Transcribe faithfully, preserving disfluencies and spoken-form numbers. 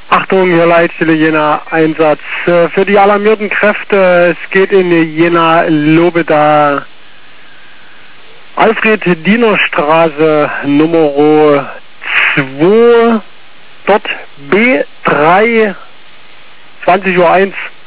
Achtung, hier Leitstelle Jena, Einsatz äh, für die alarmierten Kräfte. Es geht in Jena Lobeda, Alfred-Diener-Straße Nummer zwei, dort B drei, zwanzig Uhr eins.